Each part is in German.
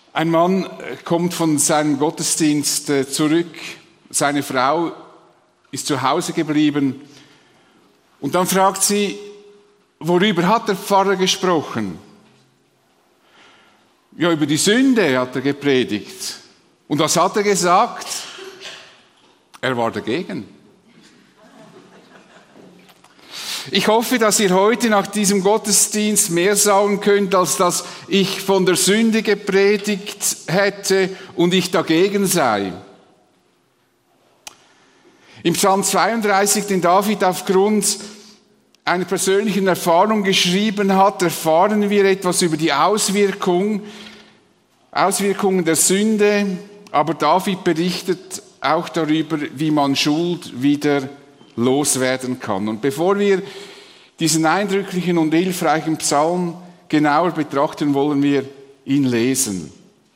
Ein Mann kommt von seinem Gottesdienst zurück, seine Frau ist zu Hause geblieben und dann fragt sie, worüber hat der Pfarrer gesprochen? Ja, über die Sünde hat er gepredigt. Und was hat er gesagt? Er war dagegen. Ich hoffe, dass ihr heute nach diesem Gottesdienst mehr sagen könnt, als dass ich von der Sünde gepredigt hätte und ich dagegen sei. Im Psalm 32, den David aufgrund einer persönlichen Erfahrung geschrieben hat, erfahren wir etwas über die Auswirkungen der Sünde, aber David berichtet auch darüber, wie man Schuld wieder loswerden kann. Und bevor wir diesen eindrücklichen und hilfreichen Psalm genauer betrachten, wollen wir ihn lesen.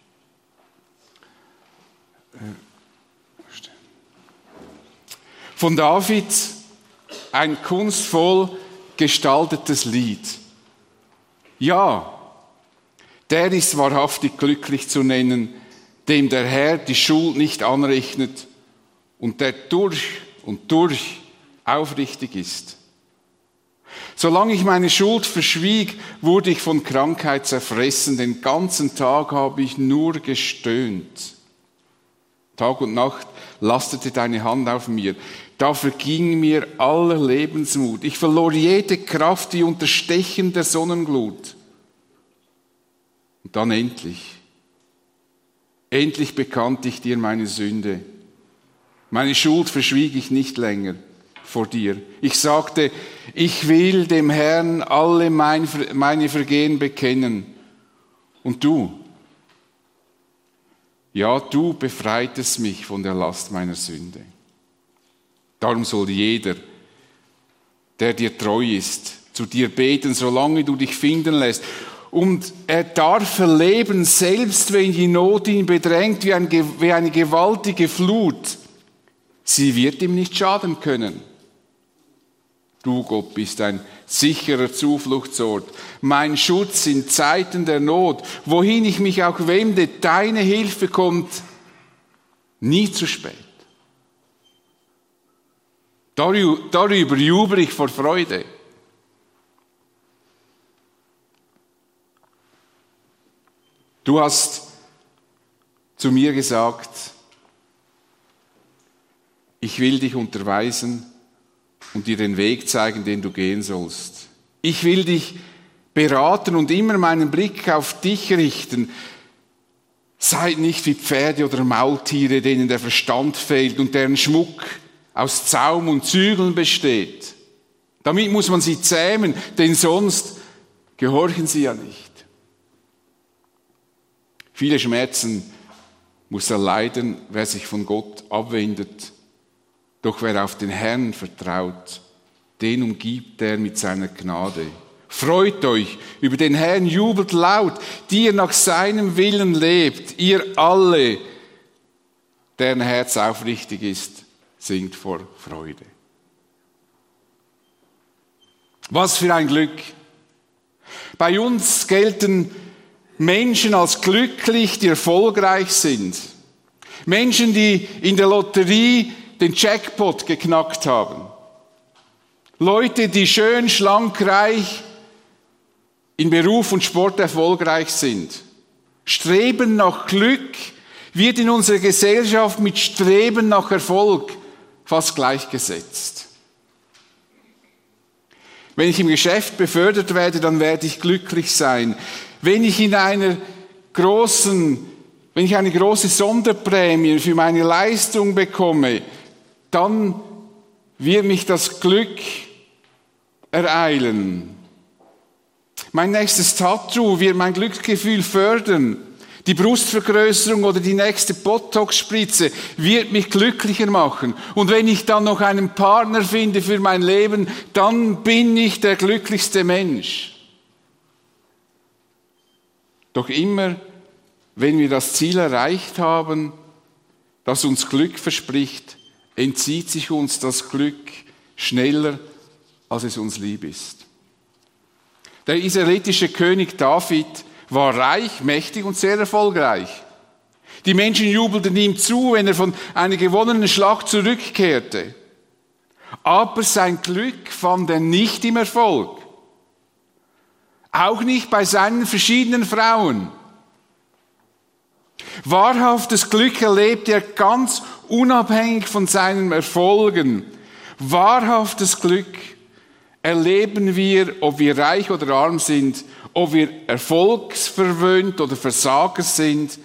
Von David ein kunstvoll gestaltetes Lied. Ja, der ist wahrhaftig glücklich zu nennen, dem der Herr die Schuld nicht anrechnet und der durch und durch aufrichtig ist. Solange ich meine Schuld verschwieg, wurde ich von Krankheit zerfressen. Den ganzen Tag habe ich nur gestöhnt. Tag und Nacht lastete deine Hand auf mir. Da verging mir aller Lebensmut. Ich verlor jede Kraft wie unter Stechen der Sonnenglut. Und dann endlich bekannte ich dir meine Sünde. Meine Schuld verschwieg ich nicht länger vor dir. Ich sagte, ich will dem Herrn alle meine Vergehen bekennen. Und du, ja, du befreitest mich von der Last meiner Sünde. Darum soll jeder, der dir treu ist, zu dir beten, solange du dich finden lässt. Und er darf erleben, selbst wenn die Not ihn bedrängt wie eine gewaltige Flut, sie wird ihm nicht schaden können. Du, Gott, bist ein sicherer Zufluchtsort, mein Schutz in Zeiten der Not. Wohin ich mich auch wende, deine Hilfe kommt nie zu spät. Darüber jubel ich vor Freude. Du hast zu mir gesagt, ich will dich unterweisen und dir den Weg zeigen, den du gehen sollst. Ich will dich beraten und immer meinen Blick auf dich richten. Seid nicht wie Pferde oder Maultiere, denen der Verstand fehlt und deren Schmuck aus Zaum und Zügeln besteht. Damit muss man sie zähmen, denn sonst gehorchen sie ja nicht. Viele Schmerzen muss erleiden, wer sich von Gott abwendet. Doch wer auf den Herrn vertraut, den umgibt er mit seiner Gnade. Freut euch über den Herrn, jubelt laut, die ihr nach seinem Willen lebt. Ihr alle, deren Herz aufrichtig ist, singt vor Freude. Was für ein Glück! Bei uns gelten Menschen als glücklich, die erfolgreich sind. Menschen, die in der Lotterie den Jackpot geknackt haben. Leute, die schön, schlank, reich, in Beruf und Sport erfolgreich sind. Streben nach Glück wird in unserer Gesellschaft mit Streben nach Erfolg fast gleichgesetzt. Wenn ich im Geschäft befördert werde, dann werde ich glücklich sein. Wenn ich eine große Sonderprämie für meine Leistung bekomme, dann wird mich das Glück ereilen. Mein nächstes Tattoo wird mein Glücksgefühl fördern. Die Brustvergrößerung oder die nächste Botox-Spritze wird mich glücklicher machen. Und wenn ich dann noch einen Partner finde für mein Leben, dann bin ich der glücklichste Mensch. Doch immer, wenn wir das Ziel erreicht haben, das uns Glück verspricht, entzieht sich uns das Glück schneller, als es uns lieb ist. Der israelitische König David war reich, mächtig und sehr erfolgreich. Die Menschen jubelten ihm zu, wenn er von einer gewonnenen Schlacht zurückkehrte. Aber sein Glück fand er nicht im Erfolg. Auch nicht bei seinen verschiedenen Frauen. Wahrhaftes Glück erlebt er ganz unabhängig von seinen Erfolgen. Wahrhaftes Glück erleben wir, ob wir reich oder arm sind, ob wir erfolgsverwöhnt oder Versager sind.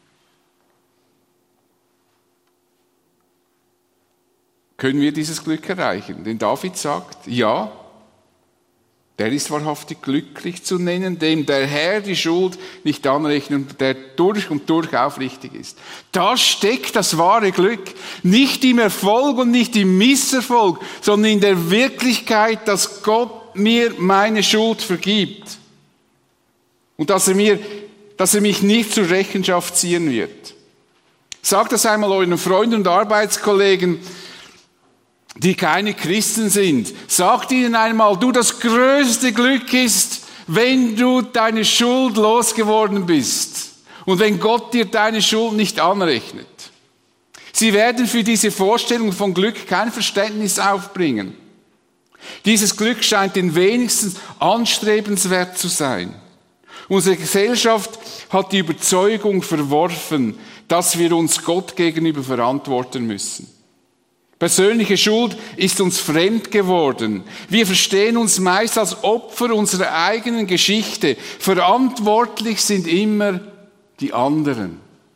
Können wir dieses Glück erreichen? Denn David sagt, ja, der ist wahrhaftig glücklich zu nennen, dem der Herr die Schuld nicht anrechnet und der durch und durch aufrichtig ist. Da steckt das wahre Glück. Nicht im Erfolg und nicht im Misserfolg, sondern in der Wirklichkeit, dass Gott mir meine Schuld vergibt. Und dass er mich nicht zur Rechenschaft ziehen wird. Sagt das einmal euren Freunden und Arbeitskollegen, die keine Christen sind. Sagt ihnen einmal, du, das größte Glück ist, wenn du deine Schuld losgeworden bist und wenn Gott dir deine Schuld nicht anrechnet. Sie werden für diese Vorstellung von Glück kein Verständnis aufbringen. Dieses Glück scheint den wenigsten anstrebenswert zu sein. Unsere Gesellschaft hat die Überzeugung verworfen, dass wir uns Gott gegenüber verantworten müssen. Persönliche Schuld ist uns fremd geworden. Wir verstehen uns meist als Opfer unserer eigenen Geschichte. Verantwortlich sind immer die anderen.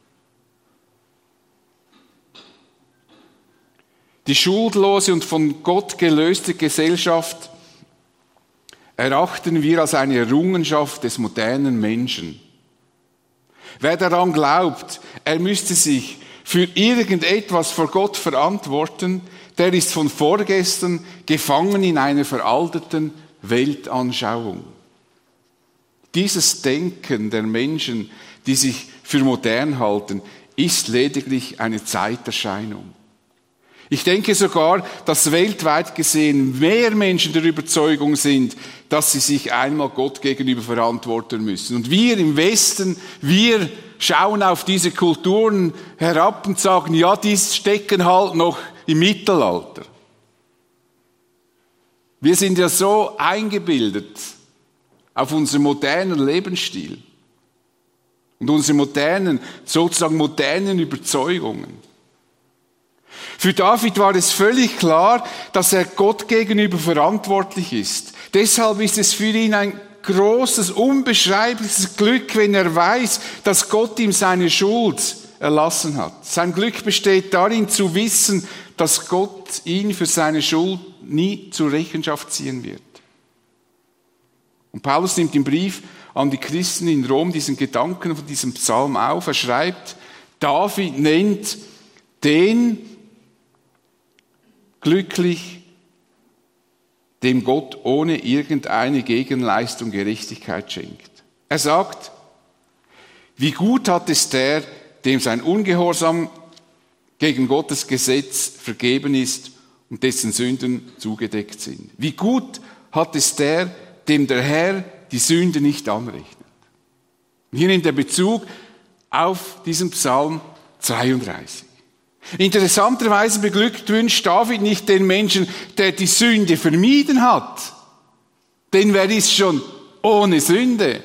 Die schuldlose und von Gott gelöste Gesellschaft erachten wir als eine Errungenschaft des modernen Menschen. Wer daran glaubt, er müsste sich für irgendetwas vor Gott verantworten, der ist von vorgestern gefangen in einer veralteten Weltanschauung. Dieses Denken der Menschen, die sich für modern halten, ist lediglich eine Zeiterscheinung. Ich denke sogar, dass weltweit gesehen mehr Menschen der Überzeugung sind, dass sie sich einmal Gott gegenüber verantworten müssen. Und wir im Westen, wir schauen auf diese Kulturen herab und sagen, ja, die stecken halt noch im Mittelalter. Wir sind ja so eingebildet auf unseren modernen Lebensstil und unsere sozusagen modernen Überzeugungen. Für David war es völlig klar, dass er Gott gegenüber verantwortlich ist. Deshalb ist es für ihn ein großes, unbeschreibliches Glück, wenn er weiß, dass Gott ihm seine Schuld erlassen hat. Sein Glück besteht darin, zu wissen, dass Gott ihn für seine Schuld nie zur Rechenschaft ziehen wird. Und Paulus nimmt im Brief an die Christen in Rom diesen Gedanken von diesem Psalm auf. Er schreibt, David nennt den glücklich, dem Gott ohne irgendeine Gegenleistung Gerechtigkeit schenkt. Er sagt, wie gut hat es der, dem sein Ungehorsam gegen Gottes Gesetz vergeben ist und dessen Sünden zugedeckt sind. Wie gut hat es der, dem der Herr die Sünde nicht anrechnet. Hier nimmt er Bezug auf diesen Psalm 32. Interessanterweise beglückwünscht David nicht den Menschen, der die Sünde vermieden hat. Denn wer ist schon ohne Sünde?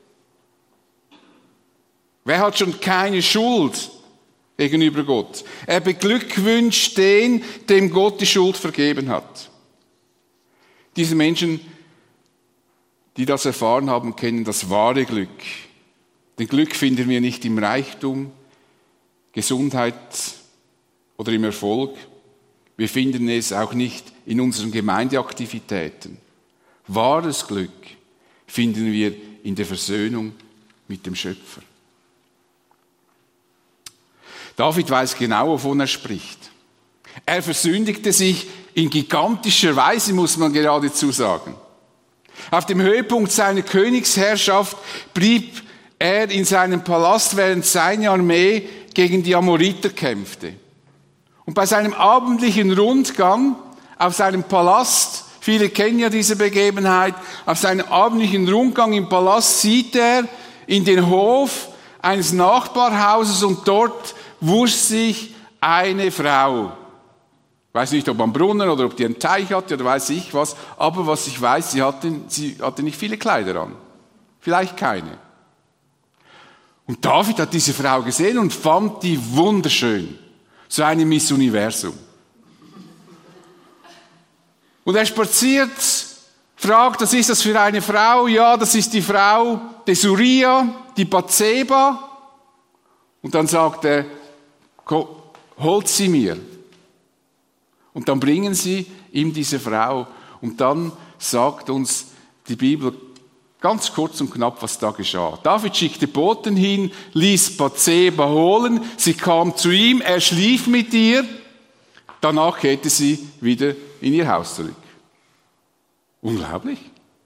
Wer hat schon keine Schuld gegenüber Gott? Er beglückwünscht den, dem Gott die Schuld vergeben hat. Diese Menschen, die das erfahren haben, kennen das wahre Glück. Den Glück finden wir nicht im Reichtum, Gesundheit oder im Erfolg. Wir finden es auch nicht in unseren Gemeindeaktivitäten. Wahres Glück finden wir in der Versöhnung mit dem Schöpfer. David weiß genau, wovon er spricht. Er versündigte sich in gigantischer Weise, muss man geradezu sagen. Auf dem Höhepunkt seiner Königsherrschaft blieb er in seinem Palast, während seine Armee gegen die Amoriter kämpfte. Und bei seinem abendlichen Rundgang auf seinem Palast, viele kennen ja diese Begebenheit, auf seinem abendlichen Rundgang im Palast sieht er, in den Hof eines Nachbarhauses und dort wusch sich eine Frau. Ich weiß nicht, ob am Brunnen oder ob die einen Teich hatte oder weiß ich was, aber was ich weiß, sie hatte nicht viele Kleider an. Vielleicht keine. Und David hat diese Frau gesehen und fand die wunderschön. So eine Miss Universum. Und er spaziert, fragt, was ist das für eine Frau? Ja, das ist die Frau des Uria, die Bathseba. Und dann sagt er, holt sie mir. Und dann bringen sie ihm diese Frau. Und dann sagt uns die Bibel ganz kurz und knapp, was da geschah. David schickte Boten hin, ließ Bathseba holen. Sie kam zu ihm, er schlief mit ihr. Danach kehrte sie wieder in ihr Haus zurück. Unglaublich.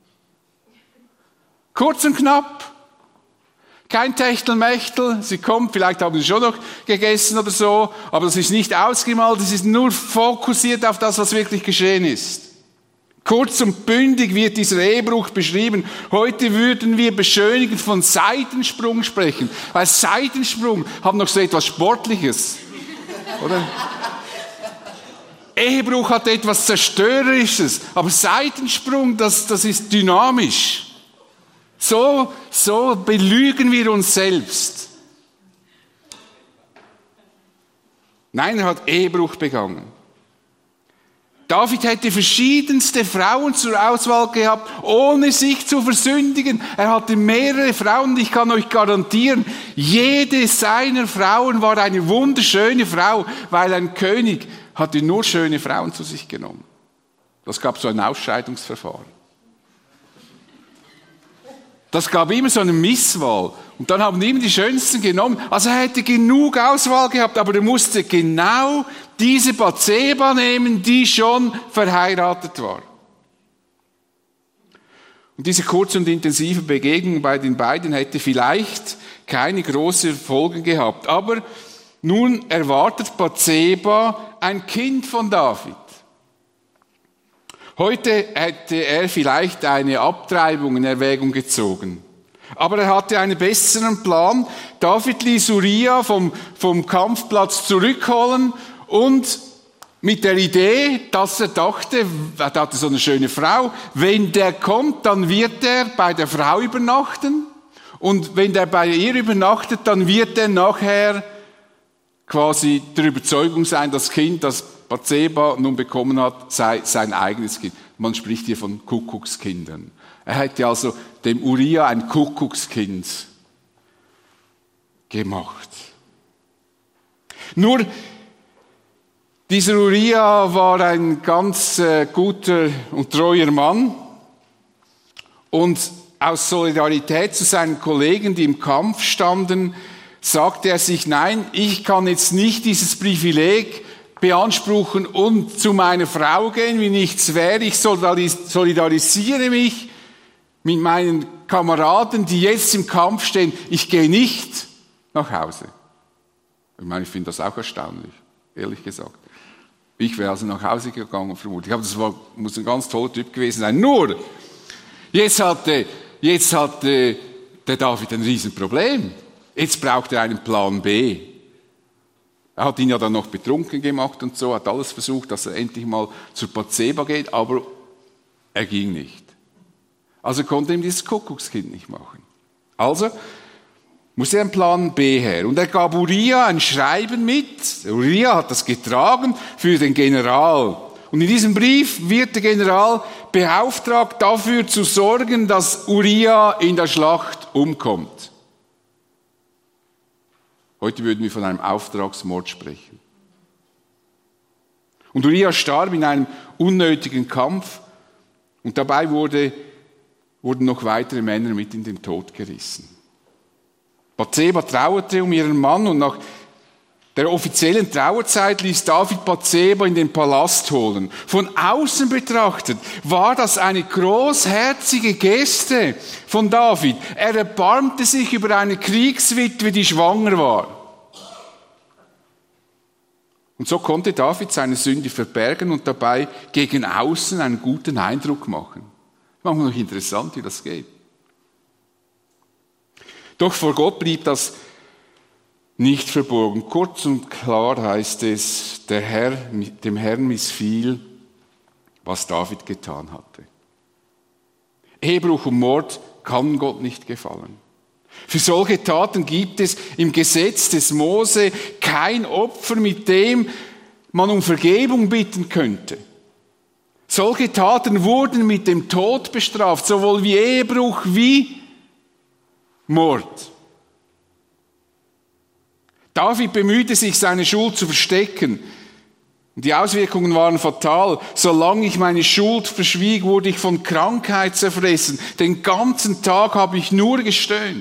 Kurz und knapp. Kein Techtelmechtel. Sie kommt, vielleicht haben sie schon noch gegessen oder so, aber das ist nicht ausgemalt, es ist nur fokussiert auf das, was wirklich geschehen ist. Kurz und bündig wird dieser Ehebruch beschrieben. Heute würden wir beschönigend von Seitensprung sprechen, weil Seitensprung hat noch so etwas Sportliches, oder? Ehebruch hat etwas Zerstörerisches, aber Seitensprung, das ist dynamisch. So belügen wir uns selbst. Nein, er hat Ehebruch begangen. David hätte verschiedenste Frauen zur Auswahl gehabt, ohne sich zu versündigen. Er hatte mehrere Frauen und ich kann euch garantieren, jede seiner Frauen war eine wunderschöne Frau, weil ein König hatte nur schöne Frauen zu sich genommen. Das gab so ein Ausscheidungsverfahren. Das gab immer so eine Misswahl. Und dann haben die immer die Schönsten genommen. Also er hätte genug Auswahl gehabt, aber er musste genau diese Bathseba nehmen, die schon verheiratet war. Und diese kurze und intensive Begegnung bei den beiden hätte vielleicht keine großen Folgen gehabt. Aber nun erwartet Bathseba ein Kind von David. Heute hätte er vielleicht eine Abtreibung in Erwägung gezogen. Aber er hatte einen besseren Plan. David ließ Uria vom Kampfplatz zurückholen und mit der Idee, dass er dachte, er hatte so eine schöne Frau, wenn der kommt, dann wird er bei der Frau übernachten. Und wenn der bei ihr übernachtet, dann wird er nachher quasi der Überzeugung sein, das Kind, das Bathseba nun bekommen hat, sei sein eigenes Kind. Man spricht hier von Kuckuckskindern. Er hätte also dem Uria ein Kuckuckskind gemacht. Nur, dieser Uria war ein ganz guter und treuer Mann und aus Solidarität zu seinen Kollegen, die im Kampf standen, sagte er sich, nein, ich kann jetzt nicht dieses Privileg beanspruchen und zu meiner Frau gehen, wie nichts wäre. Ich solidarisiere mich mit meinen Kameraden, die jetzt im Kampf stehen. Ich gehe nicht nach Hause. Ich finde das auch erstaunlich, ehrlich gesagt. Ich wäre also nach Hause gegangen, vermutlich. Aber muss ein ganz toller Typ gewesen sein. Nur, jetzt hatte der David ein Riesenproblem. Jetzt braucht er einen Plan B. Er hat ihn ja dann noch betrunken gemacht und so, hat alles versucht, dass er endlich mal zur Bathseba geht, aber er ging nicht. Also konnte ihm dieses Kuckuckskind nicht machen. Also musste ein Plan B her. Und er gab Uria ein Schreiben mit. Uria hat das getragen für den General. Und in diesem Brief wird der General beauftragt, dafür zu sorgen, dass Uria in der Schlacht umkommt. Heute würden wir von einem Auftragsmord sprechen. Und Uria starb in einem unnötigen Kampf und dabei wurden noch weitere Männer mit in den Tod gerissen. Bathseba trauerte um ihren Mann und nach der offiziellen Trauerzeit ließ David Bathseba in den Palast holen. Von außen betrachtet war das eine großherzige Geste von David. Er erbarmte sich über eine Kriegswitwe, die schwanger war. Und so konnte David seine Sünde verbergen und dabei gegen außen einen guten Eindruck machen. Manchmal noch interessant, wie das geht. Doch vor Gott blieb das nicht verborgen. Kurz und klar heißt es, dem Herrn missfiel, was David getan hatte. Ehebruch und Mord kann Gott nicht gefallen. Für solche Taten gibt es im Gesetz des Mose kein Opfer, mit dem man um Vergebung bitten könnte. Solche Taten wurden mit dem Tod bestraft, sowohl wie Ehebruch wie Mord. David bemühte sich, seine Schuld zu verstecken. Die Auswirkungen waren fatal. Solange ich meine Schuld verschwieg, wurde ich von Krankheit zerfressen. Den ganzen Tag habe ich nur gestöhnt.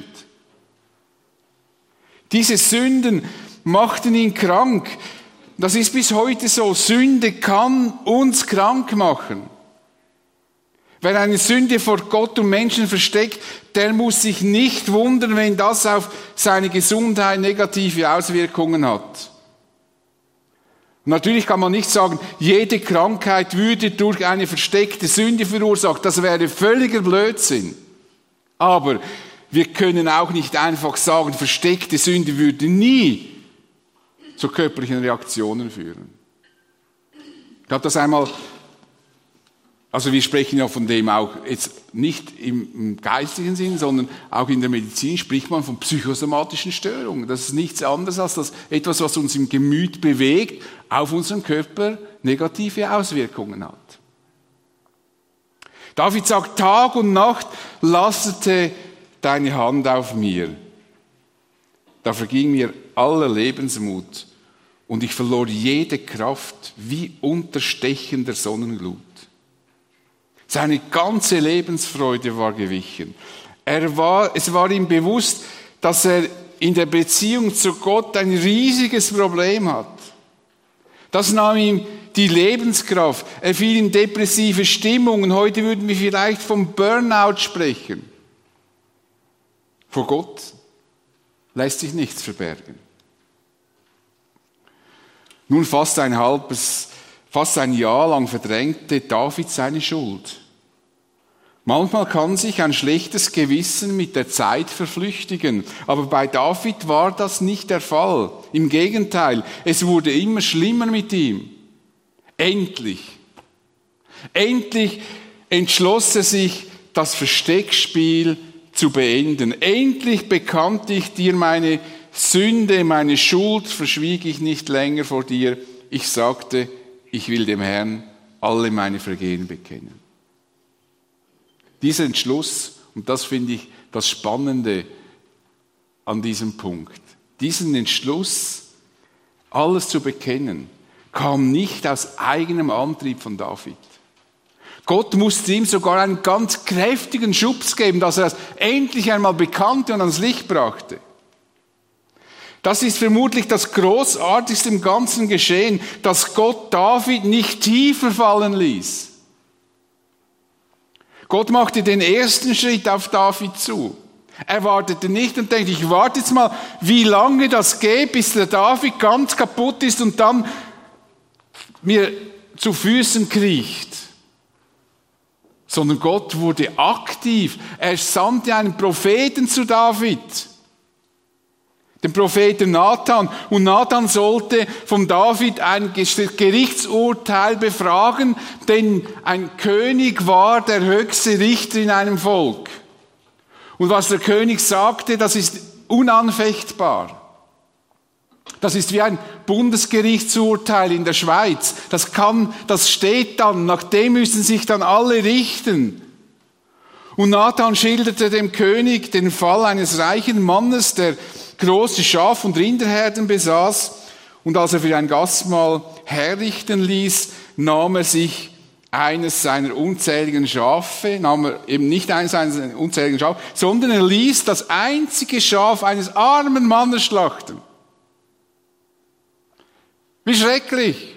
Diese Sünden machten ihn krank. Das ist bis heute so. Sünde kann uns krank machen. Wer eine Sünde vor Gott und Menschen versteckt, der muss sich nicht wundern, wenn das auf seine Gesundheit negative Auswirkungen hat. Natürlich kann man nicht sagen, jede Krankheit würde durch eine versteckte Sünde verursacht. Das wäre völliger Blödsinn. Aber wir können auch nicht einfach sagen, versteckte Sünde würde nie zu körperlichen Reaktionen führen. Ich habe das einmal, also wir sprechen ja von dem auch jetzt nicht im geistigen Sinn, sondern auch in der Medizin spricht man von psychosomatischen Störungen. Das ist nichts anderes als das etwas, was uns im Gemüt bewegt, auf unseren Körper negative Auswirkungen hat. David sagt, Tag und Nacht lastete deine Hand auf mir. Da verging mir aller Lebensmut und ich verlor jede Kraft wie unter stechender Sonnenglut. Seine ganze Lebensfreude war gewichen. Es war ihm bewusst, dass er in der Beziehung zu Gott ein riesiges Problem hat. Das nahm ihm die Lebenskraft. Er fiel in depressive Stimmungen. Heute würden wir vielleicht vom Burnout sprechen. Vor Gott lässt sich nichts verbergen. Nun fast ein Jahr lang verdrängte David seine Schuld. Manchmal kann sich ein schlechtes Gewissen mit der Zeit verflüchtigen, aber bei David war das nicht der Fall. Im Gegenteil, es wurde immer schlimmer mit ihm. Endlich entschloss er sich, das Versteckspiel zu beenden. Endlich bekannte ich dir meine Sünde, meine Schuld, verschwieg ich nicht länger vor dir. Ich sagte, ich will dem Herrn alle meine Vergehen bekennen. Dieser Entschluss, und das finde ich das Spannende an diesem Punkt, diesen Entschluss, alles zu bekennen, kam nicht aus eigenem Antrieb von David. Gott musste ihm sogar einen ganz kräftigen Schubs geben, dass er es endlich einmal bekannte und ans Licht brachte. Das ist vermutlich das Großartigste im ganzen Geschehen, dass Gott David nicht tiefer fallen ließ. Gott machte den ersten Schritt auf David zu. Er wartete nicht und denkt, ich warte jetzt mal, wie lange das geht, bis der David ganz kaputt ist und dann mir zu Füßen kriecht. Sondern Gott wurde aktiv. Er sandte einen Propheten zu David. Den Propheten Nathan. Und Nathan sollte von David ein Gerichtsurteil befragen, denn ein König war der höchste Richter in einem Volk. Und was der König sagte, das ist unanfechtbar. Das ist wie ein Bundesgerichtsurteil in der Schweiz. Das steht dann, nach dem müssen sich dann alle richten. Und Nathan schilderte dem König den Fall eines reichen Mannes, der große Schaf- und Rinderherden besaß. Und als er für ein Gastmahl herrichten ließ, nahm er sich eines seiner unzähligen Schafe, sondern er ließ das einzige Schaf eines armen Mannes schlachten. Wie schrecklich!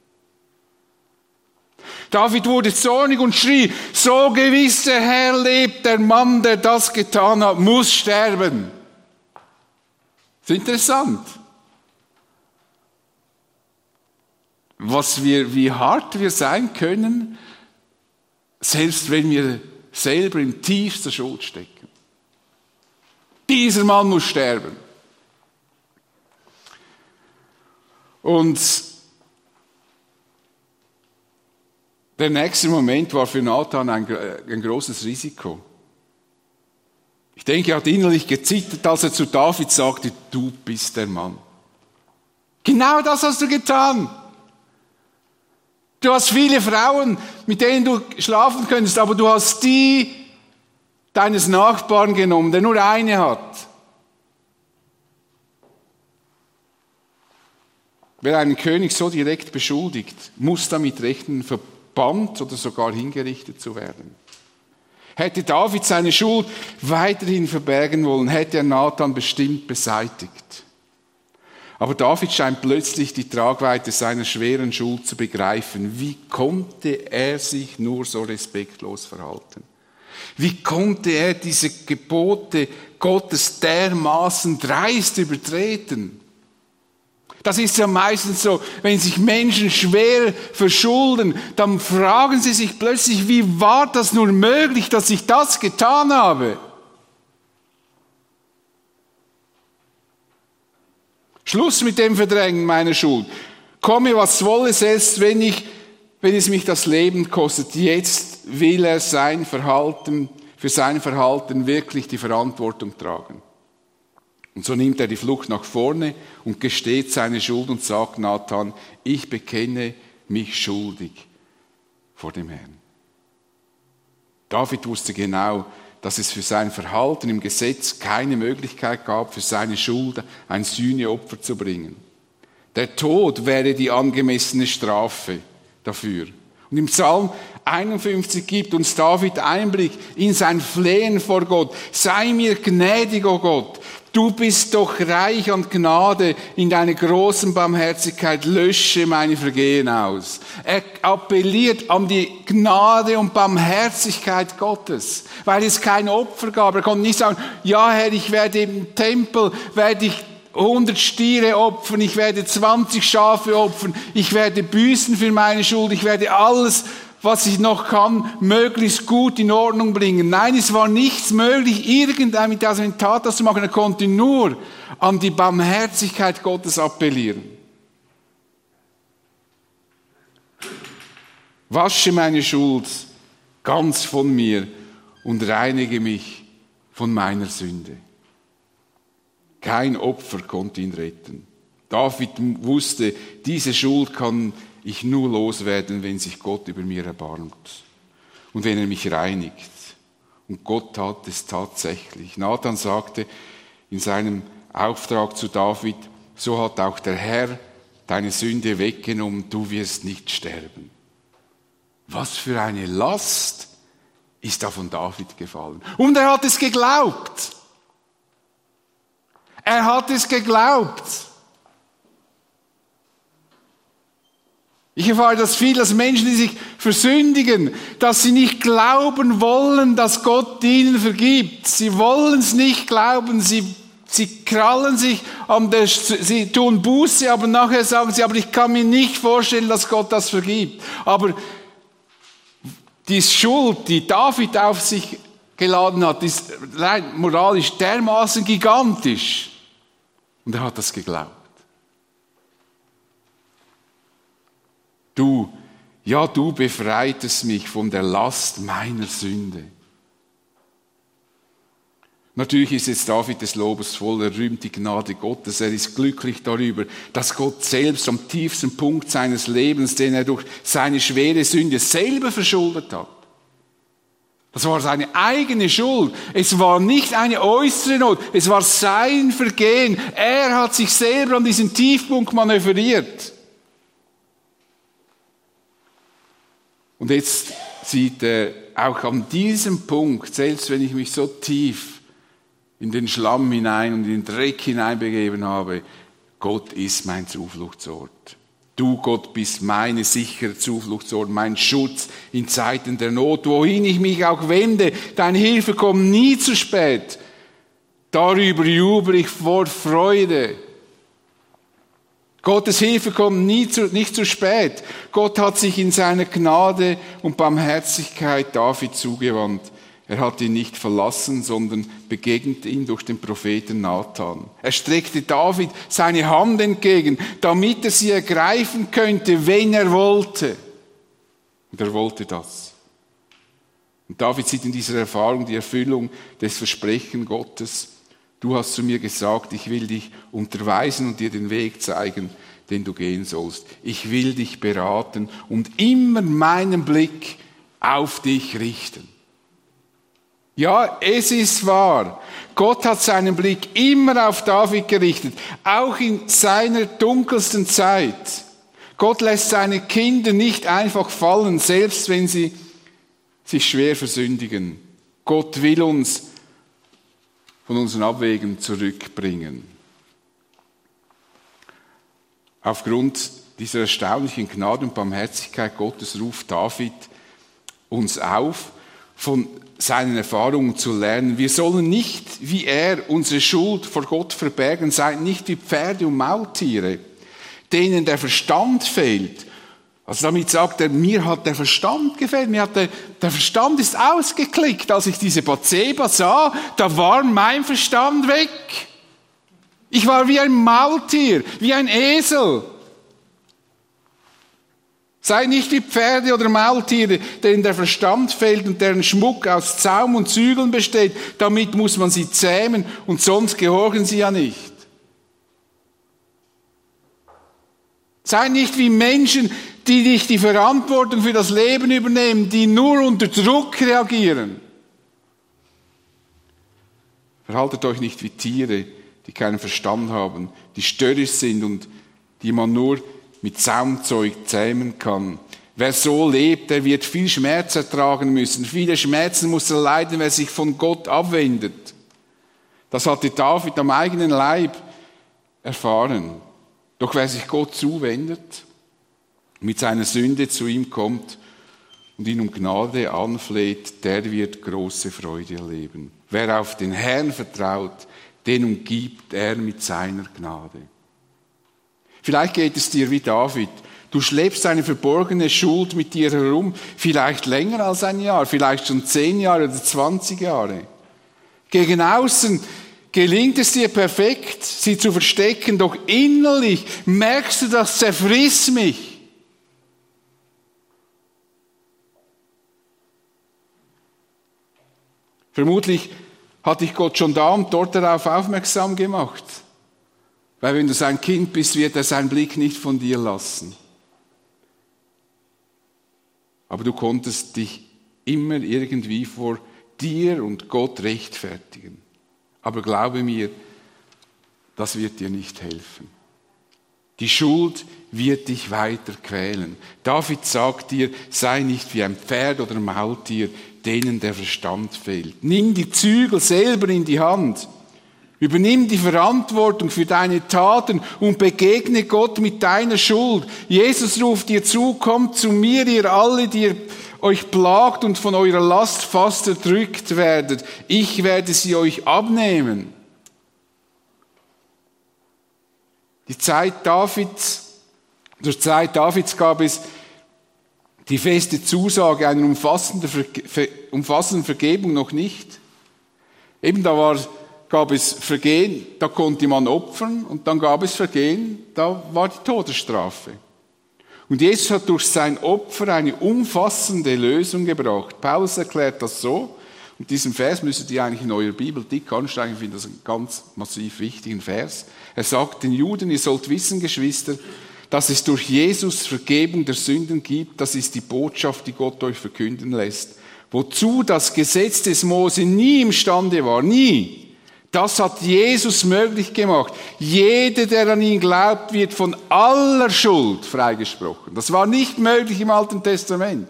David wurde zornig und schrie, so gewiss der Herr lebt, der Mann, der das getan hat, muss sterben. Das ist interessant. Wie hart wir sein können, selbst wenn wir selber in tiefster Schuld stecken. Dieser Mann muss sterben. Und der nächste Moment war für Nathan ein großes Risiko. Ich denke, er hat innerlich gezittert, als er zu David sagte, du bist der Mann. Genau das hast du getan. Du hast viele Frauen, mit denen du schlafen könntest, aber du hast die deines Nachbarn genommen, der nur eine hat. Wer einen König so direkt beschuldigt, muss damit rechnen, verbannt oder sogar hingerichtet zu werden. Hätte David seine Schuld weiterhin verbergen wollen, hätte er Nathan bestimmt beseitigt. Aber David scheint plötzlich die Tragweite seiner schweren Schuld zu begreifen. Wie konnte er sich nur so respektlos verhalten? Wie konnte er diese Gebote Gottes dermaßen dreist übertreten? Das ist ja meistens so, wenn sich Menschen schwer verschulden, dann fragen sie sich plötzlich, wie war das nur möglich, dass ich das getan habe? Schluss mit dem Verdrängen meiner Schuld. Komme, was wolle, selbst wenn es mich das Leben kostet. Jetzt will er für sein Verhalten wirklich die Verantwortung tragen. Und so nimmt er die Flucht nach vorne und gesteht seine Schuld und sagt Nathan, ich bekenne mich schuldig vor dem Herrn. David wusste genau, dass es für sein Verhalten im Gesetz keine Möglichkeit gab, für seine Schuld ein Sühneopfer zu bringen. Der Tod wäre die angemessene Strafe dafür. Und im Psalm 51 gibt uns David Einblick in sein Flehen vor Gott. Sei mir gnädig, o Gott. Du bist doch reich an Gnade, in deiner großen Barmherzigkeit lösche meine Vergehen aus. Er appelliert an die Gnade und Barmherzigkeit Gottes, weil es kein Opfer gab. Er konnte nicht sagen, ja Herr, ich werde im Tempel, 100 Stiere opfern, ich werde 20 Schafe opfern, ich werde büßen für meine Schuld, ich werde alles, was ich noch kann, möglichst gut in Ordnung bringen. Nein, es war nichts möglich, mit diesem Tat das zu machen. Er konnte nur an die Barmherzigkeit Gottes appellieren. Wasche meine Schuld ganz von mir und reinige mich von meiner Sünde. Kein Opfer konnte ihn retten. David wusste, diese Schuld kann ich nur loswerden, wenn sich Gott über mir erbarmt und wenn er mich reinigt. Und Gott tat es tatsächlich. Nathan sagte in seinem Auftrag zu David, so hat auch der Herr deine Sünde weggenommen, du wirst nicht sterben. Was für eine Last ist da von David gefallen. Und er hat es geglaubt. Er hat es geglaubt. Ich erfahre das viel, dass Menschen, die sich versündigen, dass sie nicht glauben wollen, dass Gott ihnen vergibt. Sie wollen es nicht glauben, sie krallen sich sie tun Buße, aber nachher sagen sie, aber ich kann mir nicht vorstellen, dass Gott das vergibt. Aber die Schuld, die David auf sich geladen hat, ist rein moralisch dermaßen gigantisch. Und er hat das geglaubt. Du befreitest mich von der Last meiner Sünde. Natürlich ist jetzt David des Lobes voll, er rühmt die Gnade Gottes, er ist glücklich darüber, dass Gott selbst am tiefsten Punkt seines Lebens, den er durch seine schwere Sünde selber verschuldet hat. Das war seine eigene Schuld. Es war nicht eine äußere Not, es war sein Vergehen. Er hat sich selber an diesen Tiefpunkt manövriert. Und jetzt sieht er auch an diesem Punkt, selbst wenn ich mich so tief in den Schlamm hinein und in den Dreck hineinbegeben habe, Gott ist mein Zufluchtsort. Du, Gott, bist meine sichere Zufluchtsort, mein Schutz in Zeiten der Not. Wohin ich mich auch wende, deine Hilfe kommt nie zu spät. Darüber jubel ich vor Freude. Gottes Hilfe kommt nicht zu spät. Gott hat sich in seiner Gnade und Barmherzigkeit David zugewandt. Er hat ihn nicht verlassen, sondern begegnet ihm durch den Propheten Nathan. Er streckte David seine Hand entgegen, damit er sie ergreifen könnte, wenn er wollte. Und er wollte das. Und David sieht in dieser Erfahrung die Erfüllung des Versprechens Gottes. Du hast zu mir gesagt, ich will dich unterweisen und dir den Weg zeigen, den du gehen sollst. Ich will dich beraten und immer meinen Blick auf dich richten. Ja, es ist wahr. Gott hat seinen Blick immer auf David gerichtet, auch in seiner dunkelsten Zeit. Gott lässt seine Kinder nicht einfach fallen, selbst wenn sie sich schwer versündigen. Gott will uns von unseren Abwegen zurückbringen. Aufgrund dieser erstaunlichen Gnade und Barmherzigkeit Gottes ruft David uns auf, von seinen Erfahrungen zu lernen. Wir sollen nicht, wie er, unsere Schuld vor Gott verbergen, seid nicht wie Pferde und Maultiere, denen der Verstand fehlt. Also damit sagt er, mir hat der Verstand gefehlt, der Verstand ist ausgeklickt. Als ich diese Bathseba sah, da war mein Verstand weg. Ich war wie ein Maultier, wie ein Esel. Seid nicht wie Pferde oder Maultiere, denen der Verstand fehlt und deren Schmuck aus Zaum und Zügeln besteht. Damit muss man sie zähmen und sonst gehorchen sie ja nicht. Seid nicht wie Menschen, die nicht die Verantwortung für das Leben übernehmen, die nur unter Druck reagieren. Verhaltet euch nicht wie Tiere, die keinen Verstand haben, die störrisch sind und die man nur mit Zaumzeug zähmen kann. Wer so lebt, der wird viel Schmerz ertragen müssen. Viele Schmerzen muss er leiden, wer sich von Gott abwendet. Das hatte David am eigenen Leib erfahren. Doch wer sich Gott zuwendet, mit seiner Sünde zu ihm kommt und ihn um Gnade anfleht, der wird große Freude erleben. Wer auf den Herrn vertraut, den umgibt er mit seiner Gnade. Vielleicht geht es dir wie David. Du schleppst eine verborgene Schuld mit dir herum, vielleicht länger als ein Jahr, vielleicht schon 10 Jahre oder 20 Jahre. Gegen außen gelingt es dir perfekt, sie zu verstecken, doch innerlich merkst du, das zerfrisst mich. Vermutlich hat dich Gott schon da und dort darauf aufmerksam gemacht. Weil wenn du sein Kind bist, wird er seinen Blick nicht von dir lassen. Aber du konntest dich immer irgendwie vor dir und Gott rechtfertigen. Aber glaube mir, das wird dir nicht helfen. Die Schuld wird dich weiter quälen. David sagt dir, sei nicht wie ein Pferd oder ein Maultier, denen der Verstand fehlt. Nimm die Zügel selber in die Hand. Übernimm die Verantwortung für deine Taten und begegne Gott mit deiner Schuld. Jesus ruft dir zu, kommt zu mir, ihr alle, die ihr euch plagt und von eurer Last fast erdrückt werdet. Ich werde sie euch abnehmen. Zur Zeit Davids gab es die feste Zusage einer umfassenden Vergebung noch nicht. Eben gab es Vergehen, da konnte man opfern, und dann gab es Vergehen, da war die Todesstrafe. Und Jesus hat durch sein Opfer eine umfassende Lösung gebracht. Paulus erklärt das so, und diesen Vers müsstet ihr eigentlich in eurer Bibel dick ansteigen, ich finde das einen ganz massiv wichtigen Vers. Er sagt den Juden, ihr sollt wissen, Geschwister, dass es durch Jesus Vergebung der Sünden gibt. Das ist die Botschaft, die Gott euch verkünden lässt. Wozu das Gesetz des Mose nie imstande war, nie. Das hat Jesus möglich gemacht. Jeder, der an ihn glaubt, wird von aller Schuld freigesprochen. Das war nicht möglich im Alten Testament.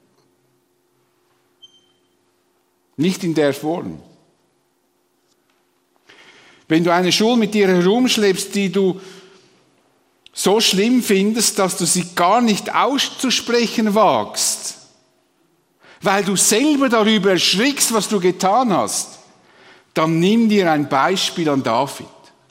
Nicht in der Form. Wenn du eine Schuld mit dir herumschleppst, die du so schlimm findest, dass du sie gar nicht auszusprechen wagst, weil du selber darüber erschrickst, was du getan hast, dann nimm dir ein Beispiel an David.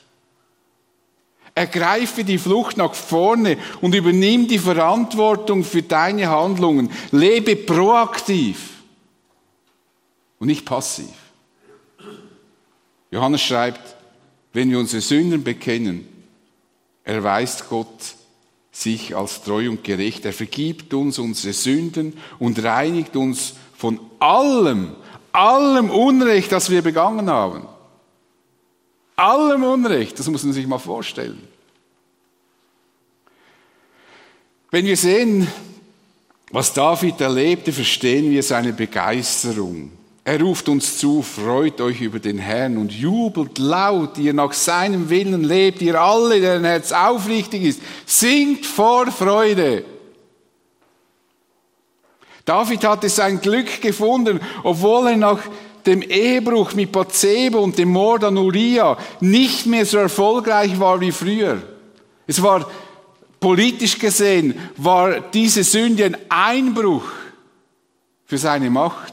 Ergreife die Flucht nach vorne und übernimm die Verantwortung für deine Handlungen. Lebe proaktiv. und nicht passiv. Johannes schreibt, wenn wir unsere Sünden bekennen, erweist Gott sich als treu und gerecht. Er vergibt uns unsere Sünden und reinigt uns von allem Unrecht, das wir begangen haben. Allem Unrecht, das muss man sich mal vorstellen. Wenn wir sehen, was David erlebte, verstehen wir seine Begeisterung. Er ruft uns zu, freut euch über den Herrn und jubelt laut, ihr nach seinem Willen lebt, ihr alle, deren Herz aufrichtig ist, singt vor Freude. David hatte sein Glück gefunden, obwohl er nach dem Ehebruch mit Bathseba und dem Mord an Uria nicht mehr so erfolgreich war wie früher. Es war politisch gesehen, war diese Sünde ein Einbruch für seine Macht.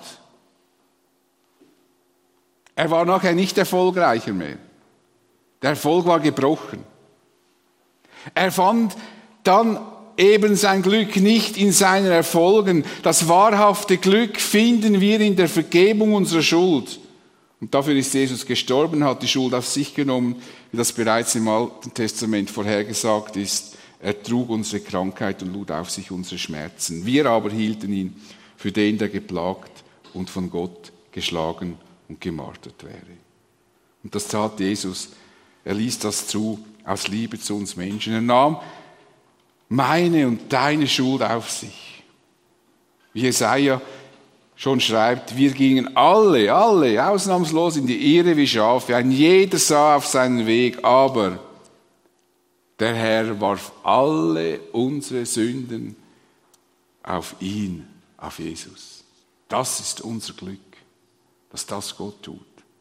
Er war nachher nicht erfolgreicher mehr. Der Erfolg war gebrochen. Er fand dann eben sein Glück nicht in seinen Erfolgen. Das wahrhafte Glück finden wir in der Vergebung unserer Schuld. Und dafür ist Jesus gestorben, hat die Schuld auf sich genommen, wie das bereits im Alten Testament vorhergesagt ist. Er trug unsere Krankheit und lud auf sich unsere Schmerzen. Wir aber hielten ihn für den, der geplagt und von Gott geschlagen und gemartert wäre. Und das tat Jesus. Er ließ das zu, aus Liebe zu uns Menschen. Er nahm meine und deine Schuld auf sich. Wie Jesaja schon schreibt, wir gingen alle, ausnahmslos in die Irre wie Schafe. Ein jeder sah auf seinen Weg, aber der Herr warf alle unsere Sünden auf ihn, auf Jesus. Das ist unser Glück, dass das Gott tut.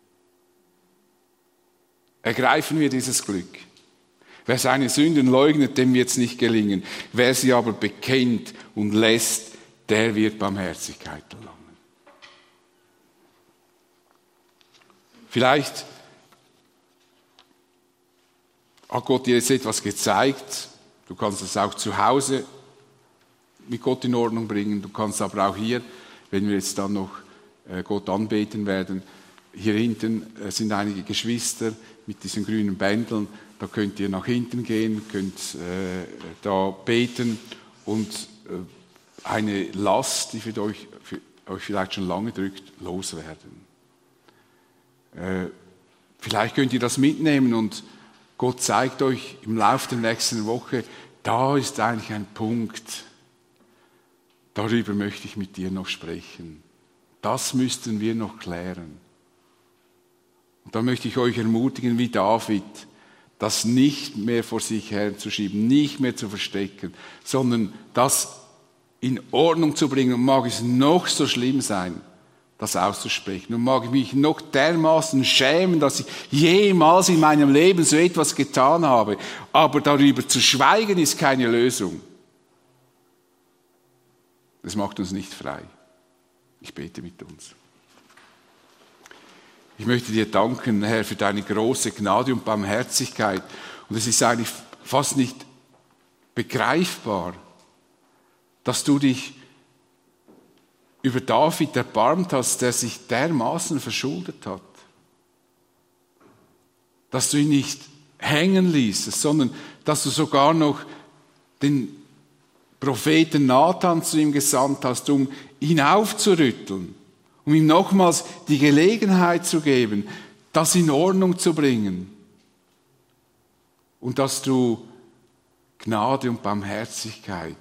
Ergreifen wir dieses Glück. Wer seine Sünden leugnet, dem wird es nicht gelingen. Wer sie aber bekennt und lässt, der wird Barmherzigkeit erlangen. Vielleicht hat Gott dir jetzt etwas gezeigt. Du kannst es auch zu Hause mit Gott in Ordnung bringen. Du kannst aber auch hier, wenn wir jetzt dann noch Gott anbeten werden, hier hinten sind einige Geschwister mit diesen grünen Bändeln. Da könnt ihr nach hinten gehen, könnt da beten und eine Last, die für euch vielleicht schon lange drückt, loswerden. Vielleicht könnt ihr das mitnehmen und Gott zeigt euch im Laufe der nächsten Woche, da ist eigentlich ein Punkt, darüber möchte ich mit dir noch sprechen. Das müssten wir noch klären. Und da möchte ich euch ermutigen, wie David, das nicht mehr vor sich herzuschieben, nicht mehr zu verstecken, sondern das in Ordnung zu bringen. Und mag es noch so schlimm sein, das auszusprechen. Und mag ich mich noch dermaßen schämen, dass ich jemals in meinem Leben so etwas getan habe. Aber darüber zu schweigen ist keine Lösung. Das macht uns nicht frei. Ich bete mit uns. Ich möchte dir danken, Herr, für deine große Gnade und Barmherzigkeit. Und es ist eigentlich fast nicht begreifbar, dass du dich über David erbarmt hast, der sich dermaßen verschuldet hat. Dass du ihn nicht hängen ließest, sondern dass du sogar noch den Propheten Nathan zu ihm gesandt hast, um ihn aufzurütteln, um ihm nochmals die Gelegenheit zu geben, das in Ordnung zu bringen. Und dass du Gnade und Barmherzigkeit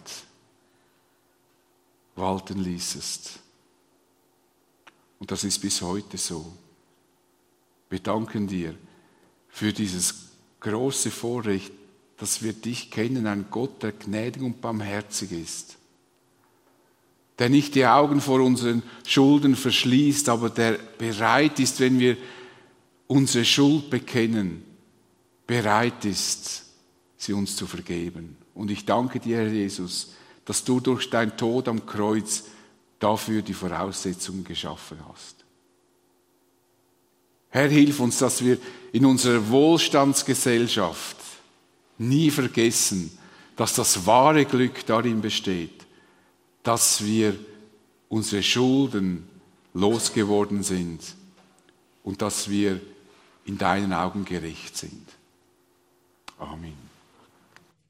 walten ließest. Und das ist bis heute so. Wir danken dir für dieses große Vorrecht, dass wir dich kennen, ein Gott, der gnädig und barmherzig ist. Der nicht die Augen vor unseren Schulden verschließt, aber der bereit ist, wenn wir unsere Schuld bekennen, bereit ist, sie uns zu vergeben. Und ich danke dir, Herr Jesus, dass du durch deinen Tod am Kreuz dafür die Voraussetzungen geschaffen hast. Herr, hilf uns, dass wir in unserer Wohlstandsgesellschaft nie vergessen, dass das wahre Glück darin besteht, dass wir unsere Schulden losgeworden sind und dass wir in deinen Augen gerecht sind. Amen.